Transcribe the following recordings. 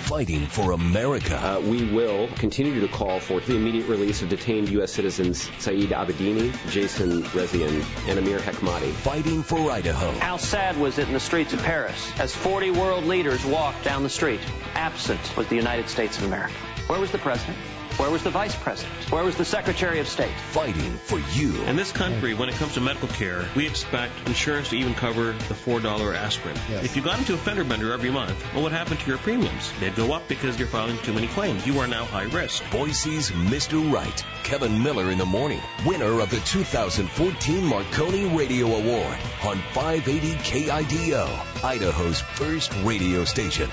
fighting for America. We will continue to call for the immediate release of detained U.S. citizens Saeed Abedini, Jason Rezaian, and Amir Hekmati. Fighting for Idaho. How sad was it in the streets of Paris as 40 world leaders walked down the street? Absent was the United States of America. Where was the president? Where was the vice president? Where was the Secretary of State? Fighting for you. In this country, when it comes to medical care, we expect insurance to even cover the $4 aspirin. Yes. If you got into a fender bender every month, what would happen to your premiums? They'd go up because you're filing too many claims. You are now high risk. Boise's Mr. Right, Kevin Miller in the morning, winner of the 2014 Marconi Radio Award on 580 KIDO, Idaho's first radio station.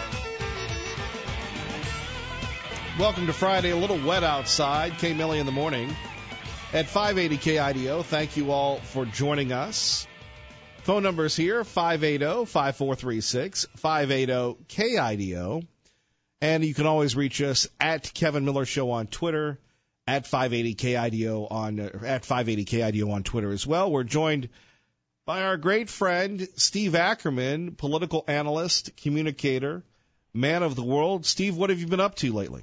Welcome to Friday. A little wet outside. K. Millie in the morning at 580 KIDO. Thank you all for joining us. Phone numbers here, 580-5436, 580-KIDO. And you can always reach us at Kevin Miller Show on Twitter, at 580KIDO at 580KIDO on Twitter as well. We're joined by our great friend, Steve Ackerman, political analyst, communicator, man of the world. Steve, what have you been up to lately?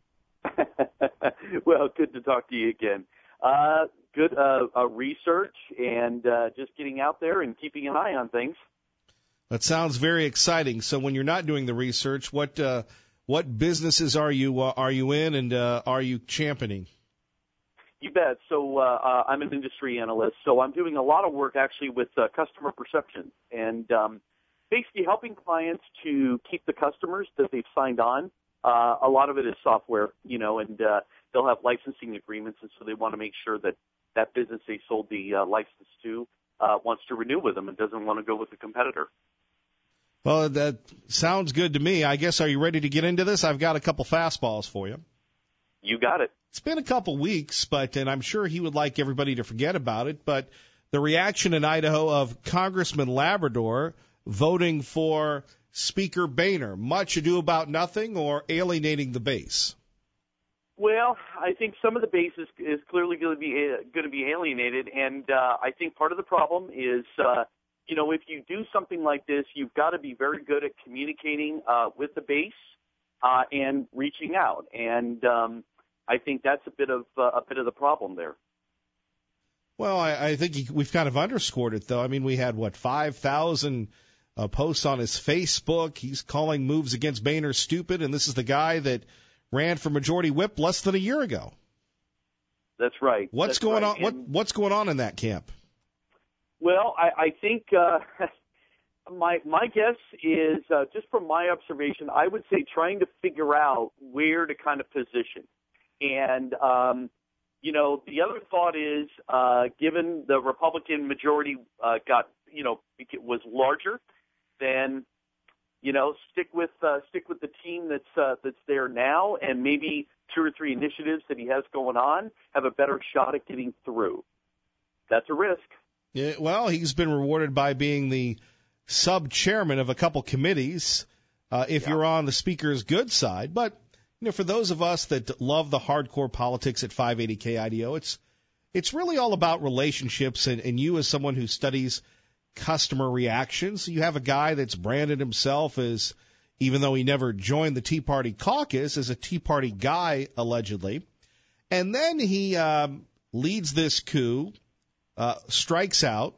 Well, good to talk to you again. Good research and just getting out there and keeping an eye on things. That sounds very exciting. So when you're not doing the research, what businesses are you in and are you championing? You bet. So I'm an industry analyst, so I'm doing a lot of work actually with customer perception and basically helping clients to keep the customers that they've signed on. A lot of it is software, and they'll have licensing agreements, and so they want to make sure that that business they sold the license to wants to renew with them and doesn't want to go with the competitor. Well, that sounds good to me. I guess, are you ready to get into this? I've got a couple fastballs for you. You got it. It's been a couple weeks, and I'm sure he would like everybody to forget about it, but the reaction in Idaho of Congressman Labrador voting for Speaker Boehner, much ado about nothing or alienating the base? Well, I think some of the base is clearly going to be alienated, and I think part of the problem is, if you do something like this, you've got to be very good at communicating with the base and reaching out, and I think that's a bit of the problem there. Well, I think we've kind of underscored it, though. I mean, we had 5,000 posts on his Facebook. He's calling moves against Boehner stupid, and this is the guy that ran for majority whip less than a year ago. That's right. What's going on? What's going on in that camp? Well, I think my guess is just from my observation, I would say trying to figure out where to kind of position, and the other thought is given the Republican majority was larger, then stick with the team that's there now, and maybe 2 or 3 initiatives that he has going on have a better shot at getting through. That's a risk. Yeah, well, he's been rewarded by being the sub-chairman of a couple committees if you're on the speaker's good side. But for those of us that love the hardcore politics at 580 KIDO, it's really all about relationships, and you as someone who studies customer reactions. You have a guy that's branded himself as, even though he never joined the Tea Party caucus, as a Tea Party guy, allegedly. And then he leads this coup, strikes out,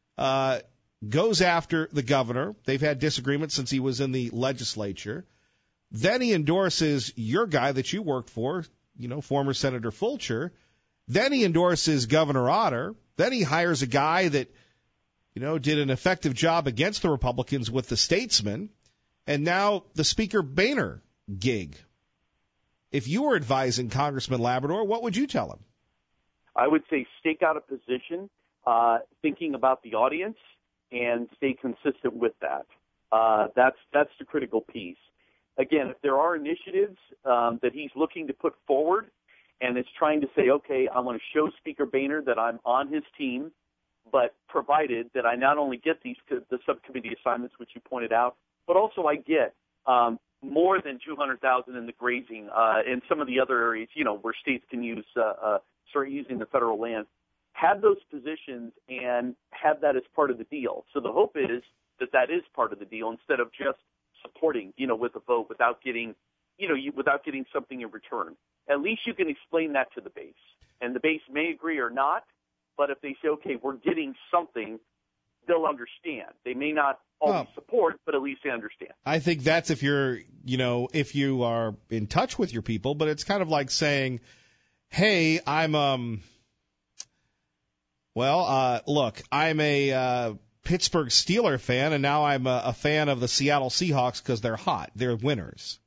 goes after the governor. They've had disagreements since he was in the legislature. Then he endorses your guy that you worked for, former Senator Fulcher. Then he endorses Governor Otter. Then he hires a guy that did an effective job against the Republicans with the Statesman, and now the Speaker Boehner gig. If you were advising Congressman Labrador, what would you tell him? I would say stake out a position, thinking about the audience, and stay consistent with that. That's the critical piece. Again, if there are initiatives that he's looking to put forward, and it's trying to say, okay, I want to show Speaker Boehner that I'm on his team, but provided that I not only get the subcommittee assignments, which you pointed out, but also I get more than $200,000 in the grazing and some of the other areas, where states can start using the federal land. Have those positions and have that as part of the deal. So the hope is that is part of the deal instead of just supporting, with a vote without getting without getting something in return. At least you can explain that to the base. And the base may agree or not, but if they say, okay, we're getting something, they'll understand. They may not always support, but at least they understand. I think that's if you're, if you are in touch with your people, but it's kind of like saying, hey, I'm, look, I'm a Pittsburgh Steelers fan, and now I'm a fan of the Seattle Seahawks because they're hot. They're winners.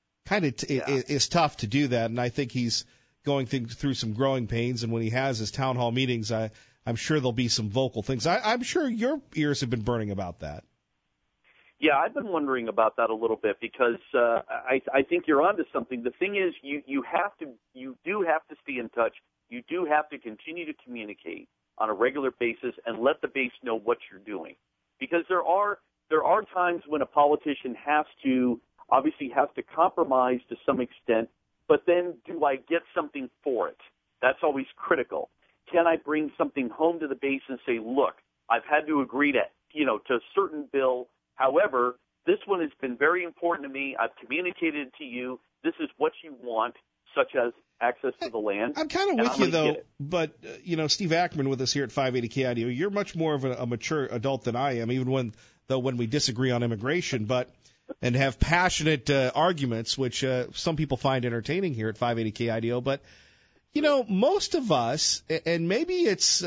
It's tough to do that, and I think he's going through some growing pains, and when he has his town hall meetings, I'm sure there'll be some vocal things. I'm sure your ears have been burning about that. Yeah, I've been wondering about that a little bit because I think you're onto something. The thing is, you do have to stay in touch. You do have to continue to communicate on a regular basis and let the base know what you're doing, because there are times when a politician has to compromise to some extent, but then do I get something for it? That's always critical. Can I bring something home to the base and say, look, I've had to agree to a certain bill. However, this one has been very important to me. I've communicated it to you. This is what you want, such as access to the land. I'm kind of with you, though, but, Steve Ackerman with us here at 580 KIDO, you're much more of a mature adult than I am, even when we disagree on immigration, and have passionate arguments, which some people find entertaining here at 580 KIDO. But, most of us, and maybe it's,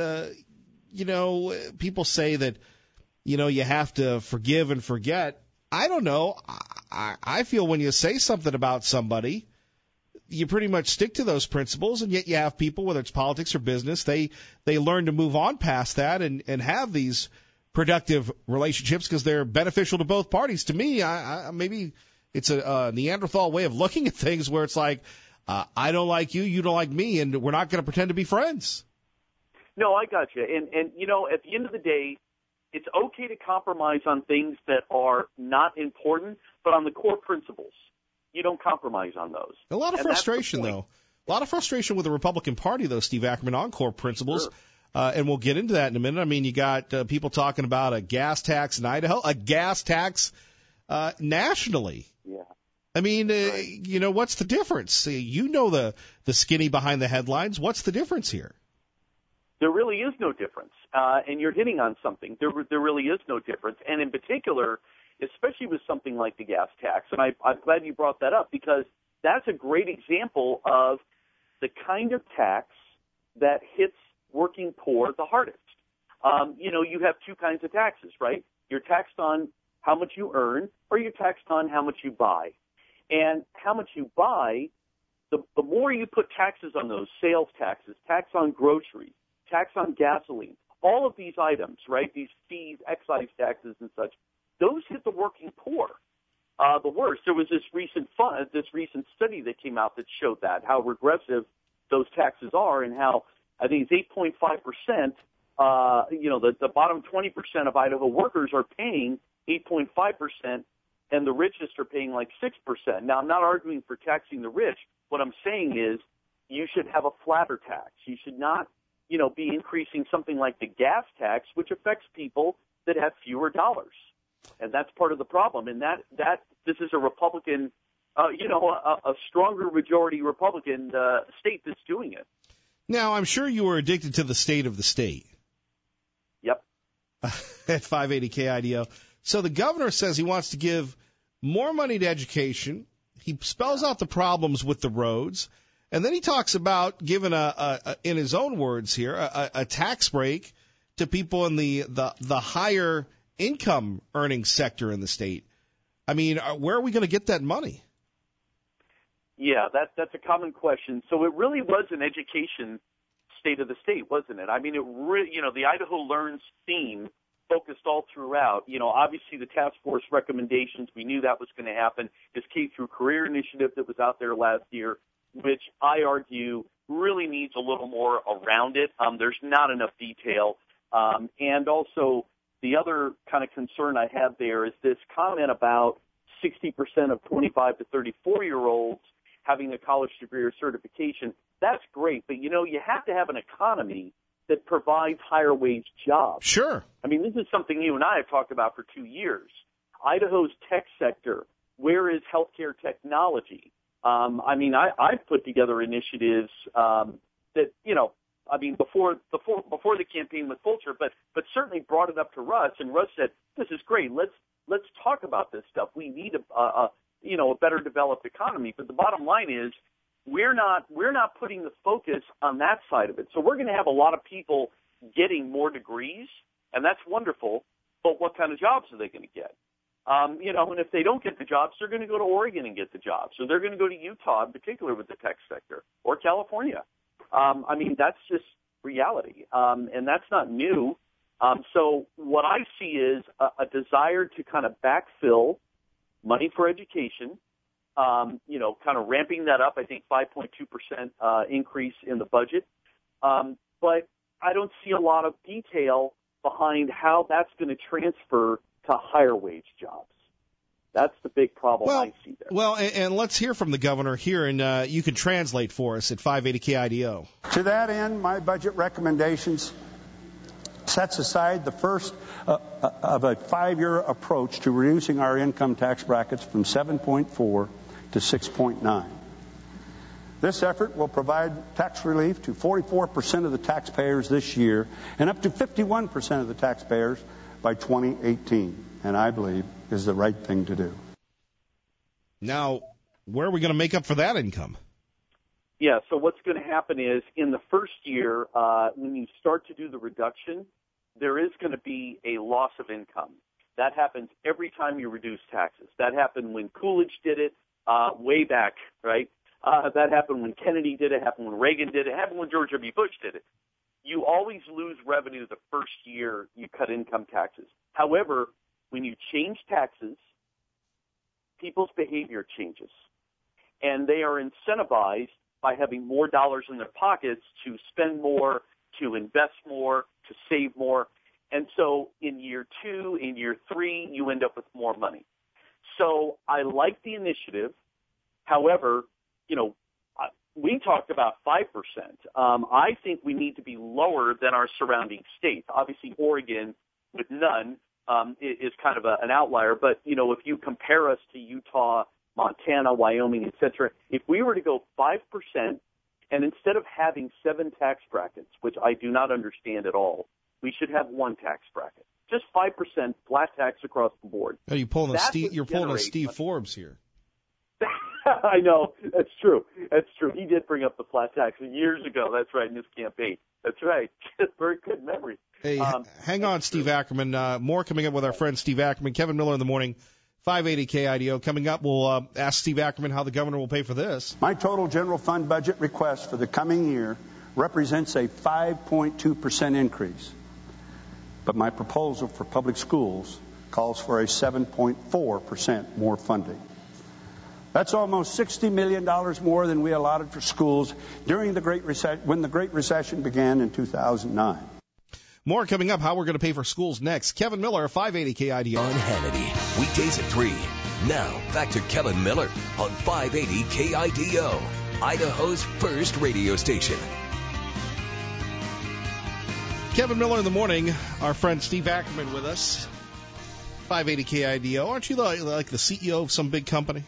people say that, you have to forgive and forget. I don't know. I feel when you say something about somebody, you pretty much stick to those principles, and yet you have people, whether it's politics or business, they learn to move on past that and have these productive relationships because they're beneficial to both parties. To me, maybe it's a Neanderthal way of looking at things where it's like, I don't like you, you don't like me, and we're not going to pretend to be friends. No, I got you. And at the end of the day, it's okay to compromise on things that are not important, but on the core principles, you don't compromise on those. A lot of frustration, though. A lot of frustration with the Republican Party, though, Steve Ackerman, on core principles. Sure. And we'll get into that in a minute. I mean, you got people talking about a gas tax in Idaho, a gas tax nationally. Yeah. I mean, right. What's the difference? The skinny behind the headlines. What's the difference here? There really is no difference. And you're hitting on something. There really is no difference. And in particular, especially with something like the gas tax, and I'm glad you brought that up because that's a great example of the kind of tax that hits working poor the hardest. You have two kinds of taxes, right? You're taxed on how much you earn, or you're taxed on how much you buy. And how much you buy, the more you put taxes on those, sales taxes, tax on groceries, tax on gasoline, all of these items, right, these fees, excise taxes and such, those hit the working poor the worst. There was this recent study that came out that showed that, how regressive those taxes are and how I think it's 8.5%, the bottom 20% of Idaho workers are paying 8.5%, and the richest are paying like 6%. Now, I'm not arguing for taxing the rich. What I'm saying is you should have a flatter tax. You should not, be increasing something like the gas tax, which affects people that have fewer dollars. And that's part of the problem. And that this is a Republican, a stronger majority Republican state that's doing it. Now, I'm sure you were addicted to the state of the state. Yep. At 580 KIDO. So the governor says he wants to give more money to education. He spells out the problems with the roads. And then he talks about giving in his own words here, a tax break to people in the higher income earning sector in the state. I mean, where are we going to get that money? Yeah, that's a common question. So it really was an education state of the state, wasn't it? I mean, it really, the Idaho Learns theme focused all throughout. Obviously the task force recommendations, we knew that was going to happen. This K through Career initiative that was out there last year, which I argue really needs a little more around it. There's not enough detail. And also the other kind of concern I have there is this comment about 60% of 25 to 34-year-olds having a college degree or certification. That's great, but, you have to have an economy that provides higher wage jobs. Sure. I mean, this is something you and I have talked about for 2 years. Idaho's tech sector Where is healthcare technology? I've put together initiatives that, before the campaign with Fulcher, but certainly brought it up to Russ, and Russ said, "This is great. Let's talk about this stuff. We need a better developed economy." But the bottom line is, we're not putting the focus on that side of it. So we're going to have a lot of people getting more degrees, and that's wonderful. But what kind of jobs are they going to get? And if they don't get the jobs, they're going to go to Oregon and get the jobs. So they're going to go to Utah, in particular with the tech sector, or California. That's just reality, and that's not new. So what I see is a desire to kind of backfill money for education, kind of ramping that up. I think 5.2% increase in the budget. But I don't see a lot of detail behind how that's going to transfer to higher wage jobs. That's the big problem I see there. Well, and let's hear from the governor here, and you can translate for us at 580-KIDO. To that end, my budget recommendations sets aside the first of a 5-year approach to reducing our income tax brackets from 7.4 to 6.9. This effort will provide tax relief to 44% of the taxpayers this year and up to 51% of the taxpayers by 2018, and I believe is the right thing to do. Now, where are we going to make up for that income? Yeah, so what's going to happen is in the first year, when you start to do the reduction, there is going to be a loss of income. That happens every time you reduce taxes. That happened when Coolidge did it way back, right? That happened when Kennedy did it, happened when Reagan did it, happened when George W. Bush did it. You always lose revenue the first year you cut income taxes. However, when you change taxes, people's behavior changes. And they are incentivized by having more dollars in their pockets to spend more, to invest more, to save more. And so in year 2, in year 3, you end up with more money. So I like the initiative. However, we talked about 5%. I think we need to be lower than our surrounding states. Obviously, Oregon with none is kind of an outlier. But, if you compare us to Utah, Montana, Wyoming, et cetera, if we were to go 5%, and instead of having 7 tax brackets, which I do not understand at all, we should have 1 tax bracket. Just 5% flat tax across the board. Oh, you're pulling a Steve Forbes here. I know. That's true. He did bring up the flat tax years ago. That's right, in his campaign. That's right. Very good memory. Hey, hang on, Steve Ackerman. More coming up with our friend Steve Ackerman. Kevin Miller in the morning, 580 KIDO. Coming up, we'll ask Steve Ackerman how the governor will pay for this. My total general fund budget request for the coming year represents a 5.2% increase. But my proposal for public schools calls for a 7.4% more funding. That's almost $60 million more than we allotted for schools during when the Great Recession began in 2009. More coming up, how we're going to pay for schools next. Kevin Miller, 580 KIDO. On Hannity, weekdays at 3. Now, back to Kevin Miller on 580 KIDO, Idaho's first radio station. Kevin Miller in the morning, our friend Steve Ackerman with us, 580 KIDO. Aren't you like the CEO of some big company?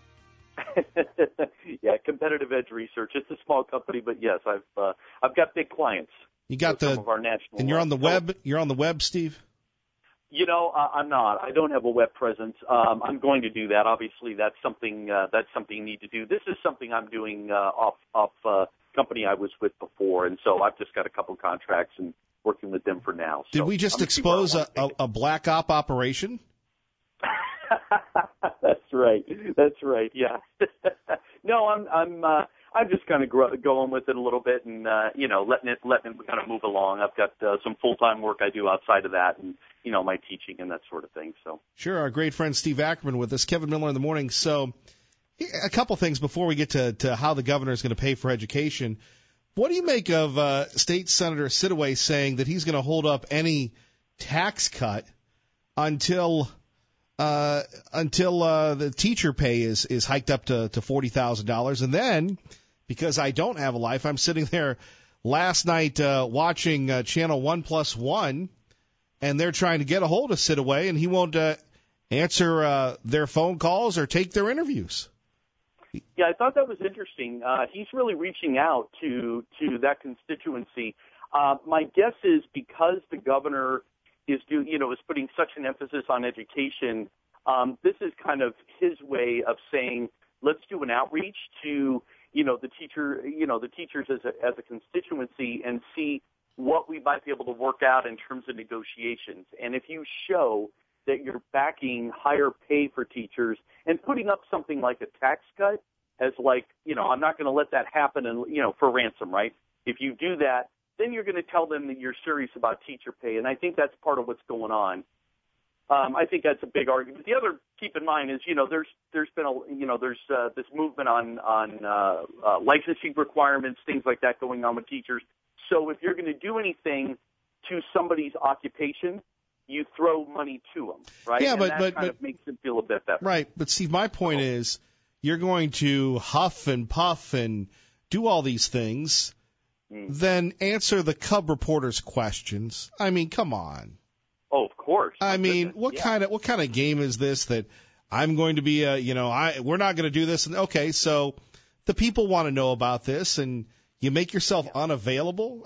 Yeah, Competitive Edge Research. It's a small company, but yes, I've got big clients. You got some of our national. And you're on the web. You're on the web, Steve. I'm not. I don't have a web presence. I'm going to do that. Obviously, that's something you need to do. This is something I'm doing off company I was with before, and so I've just got a couple contracts and working with them for now. Did we just expose a black op operation? That's right. Yeah. No, I'm just kind of going with it a little bit and letting it kind of move along. I've got some full-time work I do outside of that, and my teaching and that sort of thing. So sure, our great friend Steve Ackerman with us, Kevin Miller in the morning. So a couple things before we get to how the governor is going to pay for education. What do you make of State Senator Sidaway saying that he's going to hold up any tax cut until the teacher pay is hiked up to $40,000. And then, because I don't have a life, I'm sitting there last night watching Channel 1+1, and they're trying to get a hold of Sidaway, and he won't answer their phone calls or take their interviews. Yeah, I thought that was interesting. He's really reaching out to that constituency. My guess is because the governor is putting such an emphasis on education, this is kind of his way of saying, let's do an outreach to the teachers as a constituency and see what we might be able to work out in terms of negotiations. And if you show that you're backing higher pay for teachers and putting up something like a tax cut as I'm not going to let that happen and, for ransom, right? If you do that, then you're going to tell them that you're serious about teacher pay. And I think that's part of what's going on. I think that's a big argument. The other, keep in mind, is, there's been this movement on licensing requirements, things like that going on with teachers. So if you're going to do anything to somebody's occupation, you throw money to them, right? Yeah, and but that kind of makes them feel a bit better. Right, but Steve, my point is you're going to huff and puff and do all these things, then answer the Cub reporter's questions. I mean, come on. Oh, of course. I mean, what kind of game is this that I'm going to be we're not going to do this, and okay, so the people want to know about this, and you make yourself unavailable.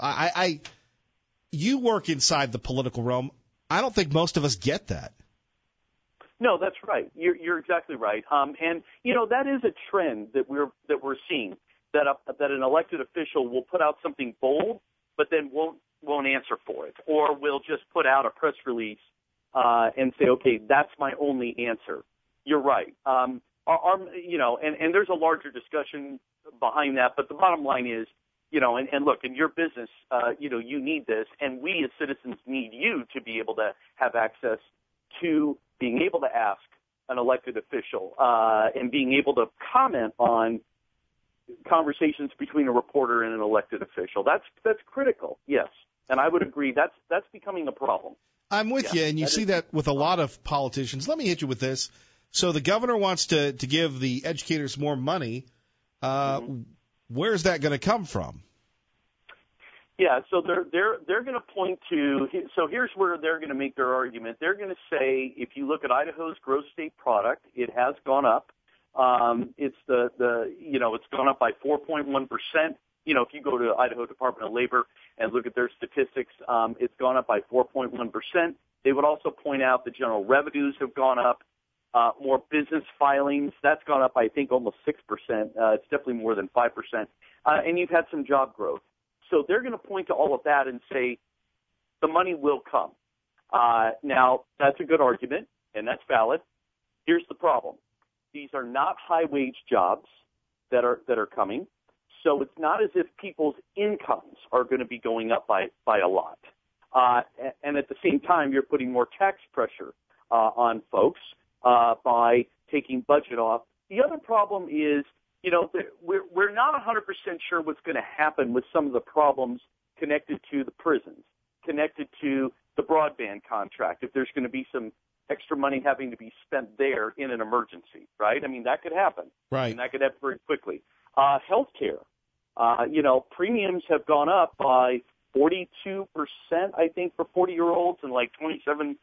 You work inside the political realm. I don't think most of us get that. No, that's right. You're exactly right. And that is a trend that we're seeing, that an elected official will put out something bold, but then won't answer for it, or will just put out a press release and say, okay, that's my only answer. You're right. And there's a larger discussion behind that, but the bottom line is, and look, in your business, you need this, and we as citizens need you to be able to have access to being able to ask an elected official and being able to comment on conversations between a reporter and an elected official. That's critical, yes. And I would agree that's becoming a problem. I'm with you, and you see that with a lot of politicians. Let me hit you with this. So the governor wants to give the educators more money. Where's that going to come from? Yeah, so they're going to point to. So here's where they're going to make their argument. They're going to say, if you look at Idaho's gross state product, it has gone up. It's it's gone up by 4.1%. If you go to Idaho Department of Labor and look at their statistics, it's gone up by 4.1%. They would also point out the general revenues have gone up. More business filings, that's gone up, I think, almost 6%. It's definitely more than 5%. And you've had some job growth. So they're going to point to all of that and say the money will come. Now, that's a good argument, and that's valid. Here's the problem. These are not high-wage jobs that are coming. So it's not as if people's incomes are going to be going up by a lot. And at the same time, you're putting more tax pressure on folks by taking budget off. The other problem is, we're not 100% sure what's going to happen with some of the problems connected to the prisons, connected to the broadband contract, if there's going to be some extra money having to be spent there in an emergency, right? I mean, that could happen. Right. And that could happen very quickly. Healthcare. Premiums have gone up by 42%, I think, for 40-year-olds and 42%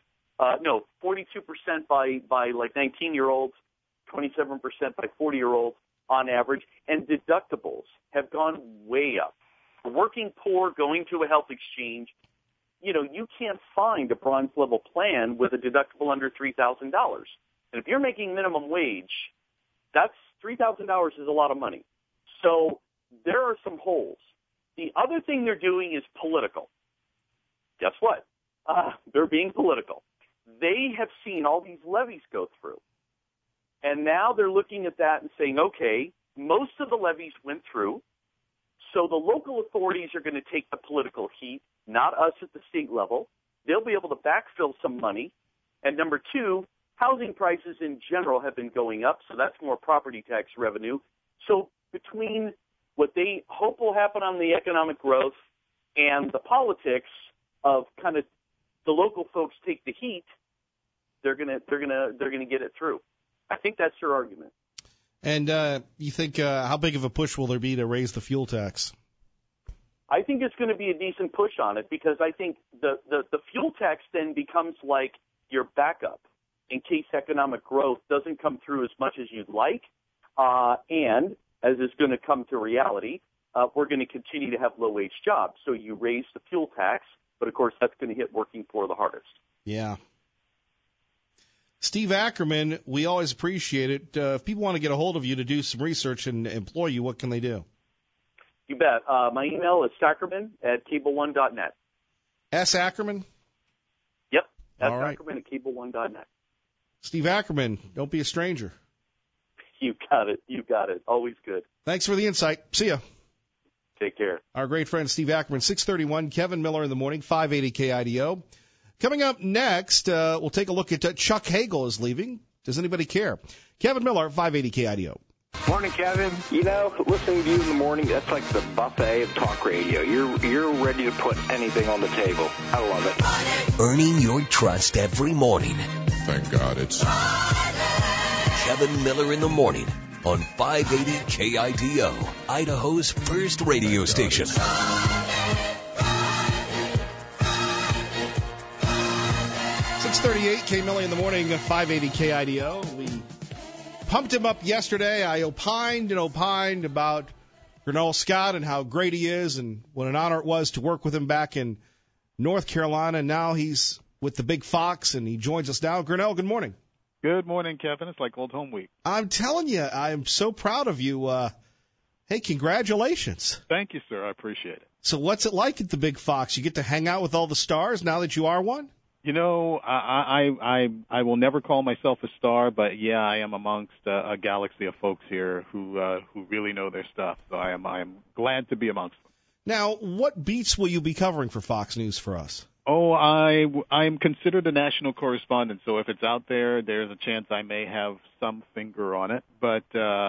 by 19-year-olds, 27% by 40-year-olds on average, and deductibles have gone way up. For working poor going to a health exchange, you can't find a bronze-level plan with a deductible under $3,000. And if you're making minimum wage, that's $3,000 is a lot of money. So there are some holes. The other thing they're doing is political. Guess what? They're being political. They have seen all these levies go through. And now they're looking at that and saying, okay, most of the levies went through, so the local authorities are going to take the political heat, not us at the state level. They'll be able to backfill some money. And number two, housing prices in general have been going up, so that's more property tax revenue. So between what they hope will happen on the economic growth and the politics of kind of the local folks take the heat, they're gonna get it through. I think that's your argument. And you think how big of a push will there be to raise the fuel tax? I think it's going to be a decent push on it because I think the fuel tax then becomes like your backup. in case economic growth doesn't come through as much as you'd like, and as is going to come to reality, we're going to continue to have low-wage jobs. So you raise the fuel tax, but of course that's going to hit working poor the hardest. Yeah. Steve Ackerman, we always appreciate it. If people want to get a hold of you to do some research and employ you, what can they do? You bet. My email is sackerman@cableone.net. S. Ackerman? Yep. All right. Sackerman@cableone.net. Steve Ackerman, don't be a stranger. You got it. You got it. Always good. Thanks for the insight. See ya. Take care. Our great friend Steve Ackerman, 631, Kevin Miller in the morning, 580 KIDO. Coming up next, we'll take a look at Chuck Hagel is leaving. Does anybody care? Kevin Miller, 580 KIDO. Morning, Kevin. You know, listening to you in the morning, that's like the buffet of talk radio. You're ready to put anything on the table. I love it. Earning your trust every morning. Thank God it's Kevin Miller in the morning on 580 KIDO, Idaho's first radio station. 638 K Miller in the morning, 580 KIDO. We pumped him up yesterday. I opined about Grinnell Scott and how great he is and what an honor it was to work with him back in North Carolina. And now he's with the Big Fox, and he joins us now. Grinnell, good morning. Good morning, Kevin. It's like old home week. I'm telling you, I'm so proud of you. Hey, congratulations. Thank you, sir. I appreciate it. So what's it like at the Big Fox? You get to hang out with all the stars now that you are one? You know, I will never call myself a star, but yeah, I am amongst a galaxy of folks here who really know their stuff. So I am glad to be amongst them. Now, what beats will you be covering for Fox News for us? Oh, I'm considered a national correspondent, so if it's out there, there's a chance I may have some finger on it. But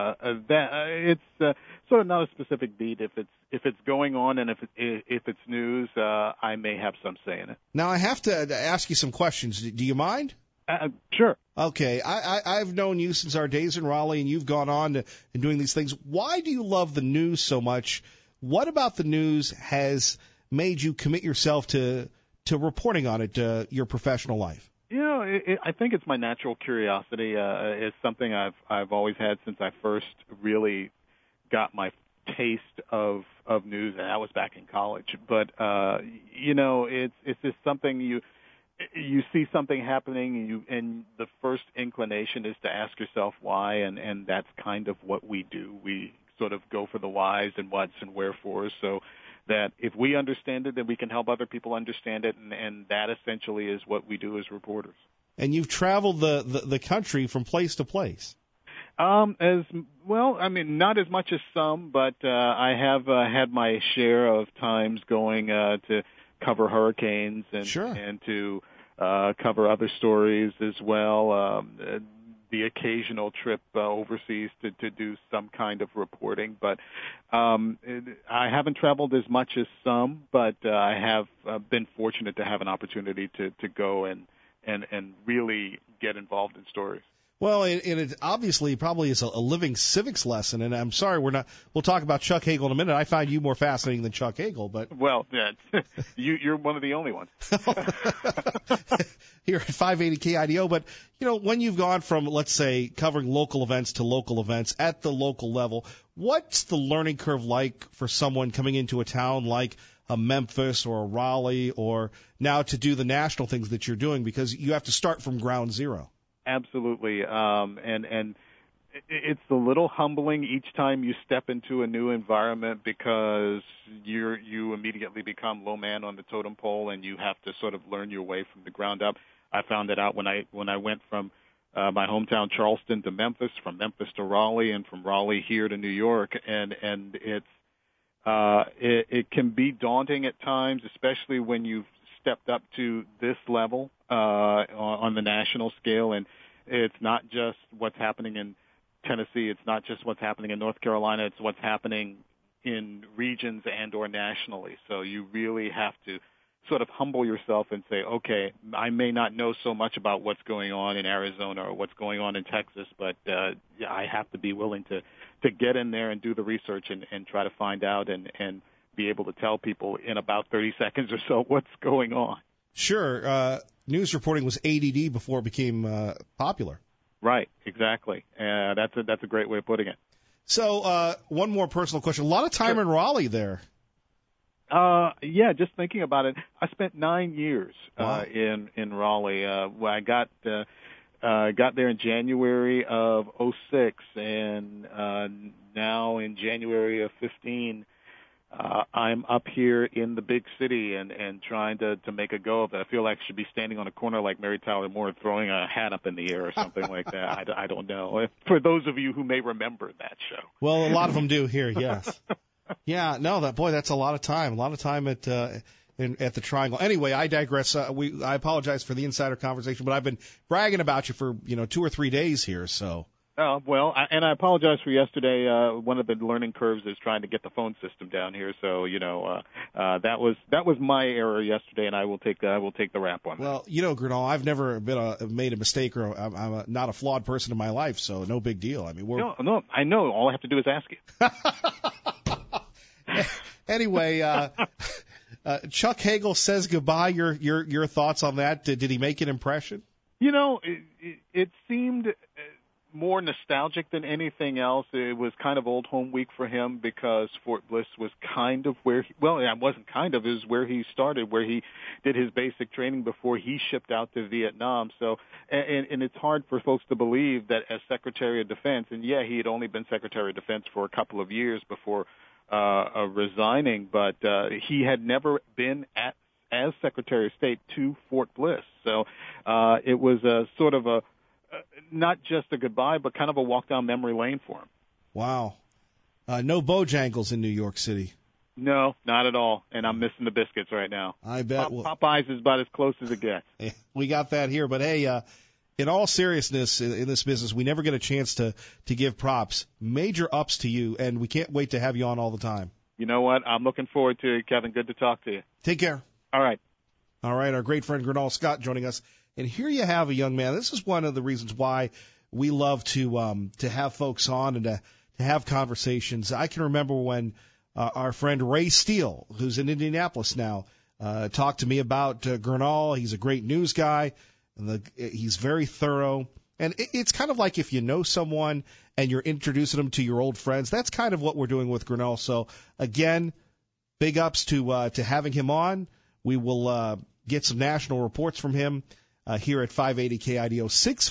it's sort of not a specific beat. If it's going on and if it's news, I may have some say in it. Now, I have to ask you some questions. Do you mind? Sure. Okay. I've known you since our days in Raleigh, and you've gone on to doing these things. Why do you love the news so much? What about the news has made you commit yourself to reporting on it, your professional life? You know, I think it's my natural curiosity. It's something I've always had since I first really got my taste of news, and that was back in college. But you know, it's just something you see something happening, and the first inclination is to ask yourself why, and that's kind of what we do. We sort of go for the whys and whats and wherefores. So that if we understand it, then we can help other people understand it, and that essentially is what we do as reporters. And you've traveled the country from place to place. As well, I mean, not as much as some, but I have had my share of times going to cover hurricanes and Sure. and to cover other stories as well. The occasional trip overseas to do some kind of reporting, but I haven't traveled as much as some, but I have been fortunate to have an opportunity to go and really get involved in stories. Well, and it obviously probably is a living civics lesson, and I'm sorry we'll talk about Chuck Hagel in a minute. I find you more fascinating than Chuck Hagel, but... Well, yeah, you're one of the only ones. Here at 580 KIDO, but, you know, when you've gone from, let's say, covering local events to local events at the local level, what's the learning curve like for someone coming into a town like a Memphis or a Raleigh, or now to do the national things that you're doing, because you have to start from ground zero? Absolutely, and it's a little humbling each time you step into a new environment, because you immediately become low man on the totem pole, and you have to sort of learn your way from the ground up. I found that out when I went from my hometown Charleston to Memphis, from Memphis to Raleigh, and from Raleigh here to New York, and it can be daunting at times, especially when you've stepped up to this level on the national scale. And it's not just what's happening in Tennessee, it's not just what's happening in North Carolina, it's what's happening in regions and or nationally. So you really have to sort of humble yourself and say, okay, I may not know so much about what's going on in Arizona or what's going on in Texas, but I have to be willing to get in there and do the research and try to find out and be able to tell people in about 30 seconds or so what's going on. Sure. news reporting was ADD before it became popular. Right, exactly. That's a great way of putting it. So one more personal question. A lot of time in Raleigh there. Yeah, just thinking about it, I spent 9 years in Raleigh. I got there in January of '06, and now in January of '15, I'm up here in the big city and trying to make a go of it. I feel like I should be standing on a corner like Mary Tyler Moore, throwing a hat up in the air or something like that. I don't know. For those of you who may remember that show. Well, a lot of them do here, yes. Yeah, no, that's a lot of time. A lot of time at the Triangle. Anyway, I digress. I apologize for the insider conversation, but I've been bragging about you for 2 or 3 days here. So. Well, and I apologize for yesterday. One of the learning curves is trying to get the phone system down here. So that was my error yesterday, and I will take the rap on that. Well, Gernal, I've never made a mistake, or I'm not a flawed person in my life, so no big deal. I mean, no, I know. All I have to do is ask you. Anyway, Chuck Hagel says goodbye. Your thoughts on that? Did he make an impression? It seemed more nostalgic than anything else. It was kind of old home week for him because Fort Bliss was kind of where it wasn't kind of, it was where he started, where he did his basic training before he shipped out to Vietnam. So, and it's hard for folks to believe that as Secretary of Defense, and yeah, he had only been Secretary of Defense for a couple of years before resigning, but he had never been as Secretary of State to Fort Bliss. So it was a sort of not just a goodbye, but kind of a walk down memory lane for him. Wow. No Bojangles in New York City. No, not at all. And I'm missing the biscuits right now. I bet. Popeyes is about as close as it gets. We got that here. But, hey, in all seriousness, in this business, we never get a chance to give props. Major ups to you, and we can't wait to have you on all the time. You know what? I'm looking forward to it, Kevin. Good to talk to you. Take care. All right. All right, our great friend Gernal Scott joining us. And here you have a young man. This is one of the reasons why we love to have folks on and to have conversations. I can remember when our friend Ray Steele, who's in Indianapolis now, talked to me about Gernal. He's a great news guy. He's very thorough. And it's kind of like if you know someone and you're introducing them to your old friends. That's kind of what we're doing with Gernal. So, again, big ups to having him on. We will get some national reports from him here at 580 KIDO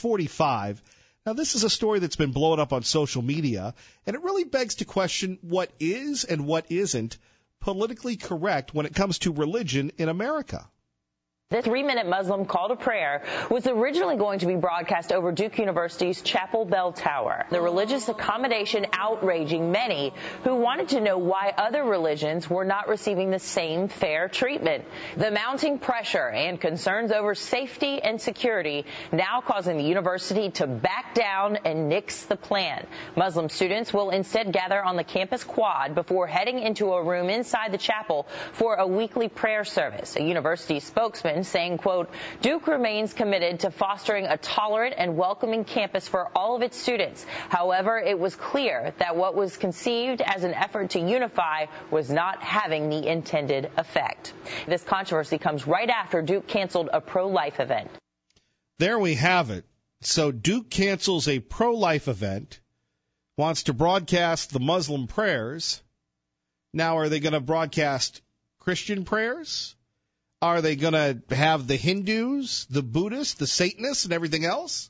645. Now, this is a story that's been blowing up on social media, and it really begs to question what is and what isn't politically correct when it comes to religion in America. The 3-minute Muslim call to prayer was originally going to be broadcast over Duke University's Chapel Bell Tower. The religious accommodation outraging many who wanted to know why other religions were not receiving the same fair treatment. The mounting pressure and concerns over safety and security now causing the university to back down and nix the plan. Muslim students will instead gather on the campus quad before heading into a room inside the chapel for a weekly prayer service. A university spokesman saying, quote, Duke remains committed to fostering a tolerant and welcoming campus for all of its students. However, it was clear that what was conceived as an effort to unify was not having the intended effect. This controversy comes right after Duke canceled a pro-life event. There we have it. So Duke cancels a pro-life event, wants to broadcast the Muslim prayers. Now, are they going to broadcast Christian prayers? Are they going to have the Hindus, the Buddhists, the Satanists, and everything else?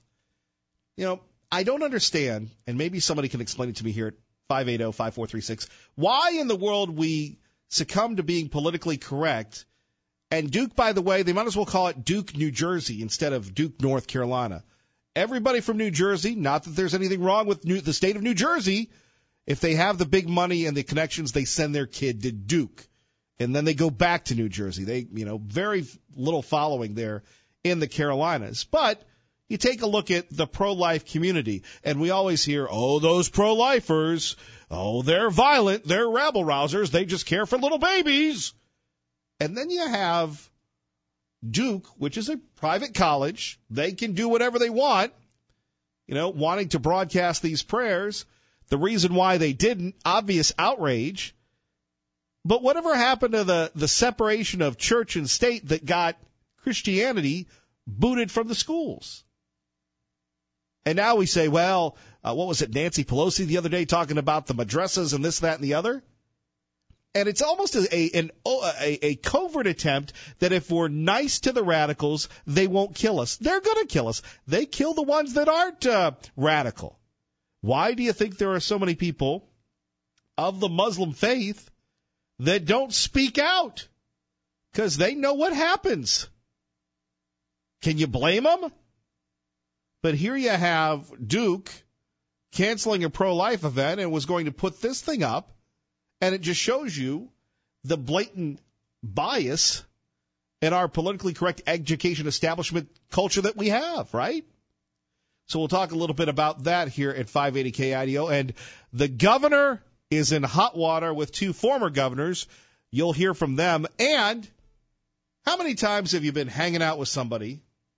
I don't understand, and maybe somebody can explain it to me here at 580-5436, why in the world we succumb to being politically correct. And Duke, by the way, they might as well call it Duke, New Jersey instead of Duke, North Carolina. Everybody from New Jersey, not that there's anything wrong with the state of New Jersey, if they have the big money and the connections, they send their kid to Duke. And then they go back to New Jersey. They, very little following there in the Carolinas. But you take a look at the pro-life community, and we always hear, those pro-lifers, they're violent, they're rabble-rousers, they just care for little babies. And then you have Duke, which is a private college. They can do whatever they want, wanting to broadcast these prayers. The reason why they didn't, obvious outrage. But whatever happened to the separation of church and state that got Christianity booted from the schools. And now we say, well, what was it, Nancy Pelosi the other day talking about the madrasas and this, that, and the other? And it's almost a covert attempt that if we're nice to the radicals, they won't kill us. They're going to kill us. They kill the ones that aren't radical. Why do you think there are so many people of the Muslim faith that don't speak out? Because they know what happens. Can you blame them? But here you have Duke canceling a pro-life event and was going to put this thing up, and it just shows you the blatant bias in our politically correct education establishment culture that we have, right? So we'll talk a little bit about that here at 580 KIDO. And the governor is in hot water with two former governors. You'll hear from them. And how many times have you been hanging out with somebody?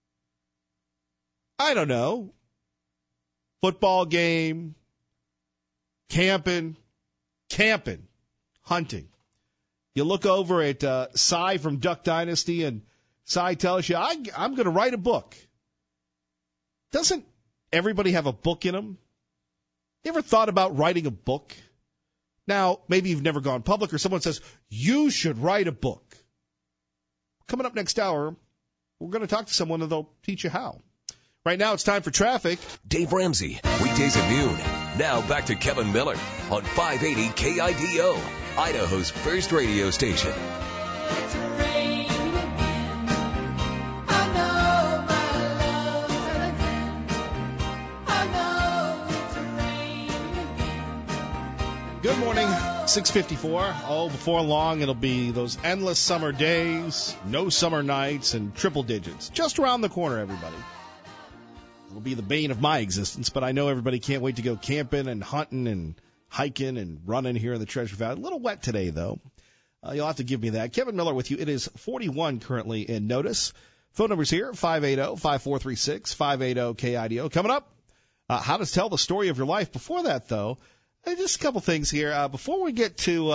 I don't know. Football game, camping, hunting. You look over at Cy from Duck Dynasty, and Cy tells you, I'm going to write a book. Doesn't everybody have a book in them? You ever thought about writing a book? Now, maybe you've never gone public, or someone says, you should write a book. Coming up next hour, we're going to talk to someone, and they'll teach you how. Right now, it's time for traffic. Dave Ramsey, weekdays at noon. Now back to Kevin Miller on 580 KIDO, Idaho's first radio station. Good morning, 6:54. Oh, before long, it'll be those endless summer days, no summer nights, and triple digits. Just around the corner, everybody. It'll be the bane of my existence, but I know everybody can't wait to go camping and hunting and hiking and running here in the Treasure Valley. A little wet today, though. You'll have to give me that. Kevin Miller with you. It is 41 currently in Notice. Phone number's here, 580-5436, 580-KIDO. Coming up, how to tell the story of your life. Before that, though, just a couple things here. Before we get to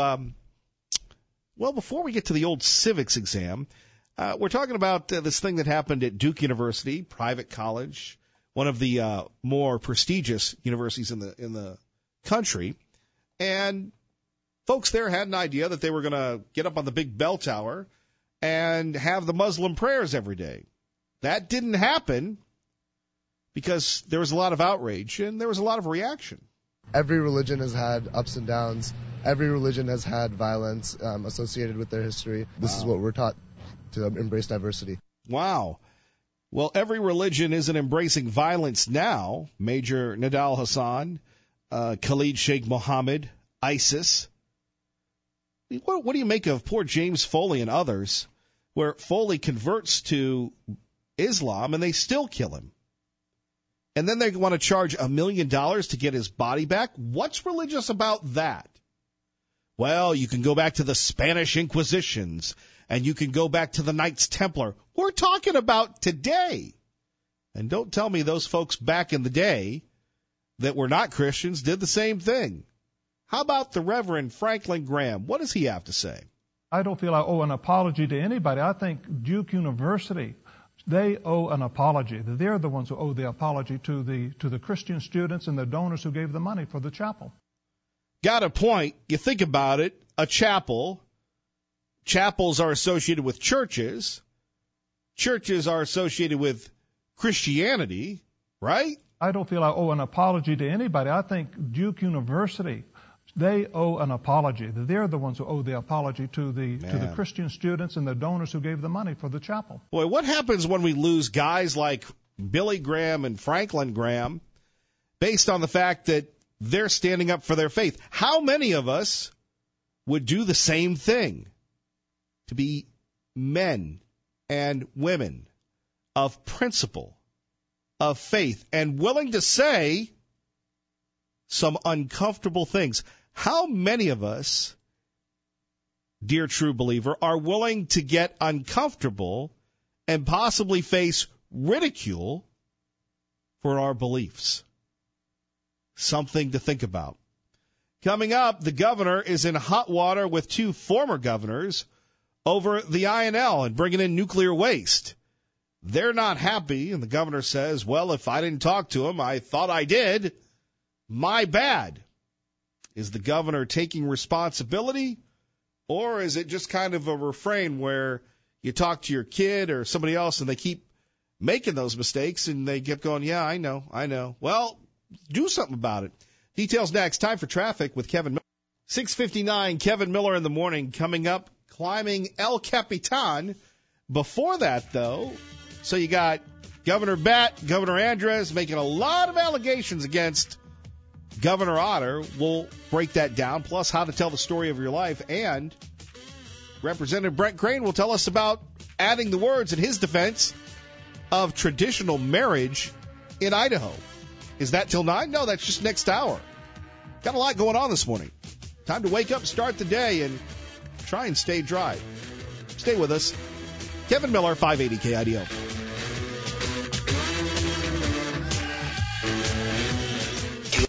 the old civics exam, we're talking about this thing that happened at Duke University, private college, one of the more prestigious universities in the country. And folks there had an idea that they were going to get up on the big bell tower and have the Muslim prayers every day. That didn't happen because there was a lot of outrage and there was a lot of reaction. Every religion has had ups and downs. Every religion has had violence associated with their history. This is what we're taught, to embrace diversity. Wow. Well, every religion isn't embracing violence now. Major Nidal Hasan, Khalid Sheikh Mohammed, ISIS. What do you make of poor James Foley and others, where Foley converts to Islam and they still kill him? And then they want to charge $1 million to get his body back? What's religious about that? Well, you can go back to the Spanish Inquisitions, and you can go back to the Knights Templar. We're talking about today. And don't tell me those folks back in the day that were not Christians did the same thing. How about the Reverend Franklin Graham? What does he have to say? I don't feel I owe an apology to anybody. I think Duke University, they owe an apology. They're the ones who owe the apology to the Christian students and the donors who gave the money for the chapel. Got a point. You think about it, a chapel. Chapels are associated with churches. Churches are associated with Christianity, right? I don't feel I owe an apology to anybody. I think Duke University, they owe an apology. They're the ones who owe the apology to the Christian students and the donors who gave the money for the chapel. Boy, what happens when we lose guys like Billy Graham and Franklin Graham based on the fact that they're standing up for their faith? How many of us would do the same thing? To be men and women of principle, of faith, and willing to say some uncomfortable things. How many of us, dear true believer, are willing to get uncomfortable and possibly face ridicule for our beliefs? Something to think about. Coming up, the governor is in hot water with two former governors over the INL and bringing in nuclear waste. They're not happy, and the governor says, well, if I didn't talk to him, I thought I did. My bad. Is the governor taking responsibility, or is it just kind of a refrain where you talk to your kid or somebody else and they keep making those mistakes and they keep going, yeah, I know. Well, do something about it. Details next. Time for traffic with Kevin Miller. 6:59, Kevin Miller in the morning coming up, climbing El Capitan. Before that, though, so you got Governor Batt, Governor Andres making a lot of allegations against Governor Otter. We'll break that down, plus how to tell the story of your life. And Representative Brent Crane will tell us about adding the words in his defense of traditional marriage in Idaho. Is that till 9? No, that's just next hour. Got a lot going on this morning. Time to wake up, start the day, and try and stay dry. Stay with us. Kevin Miller, 580 KIDO.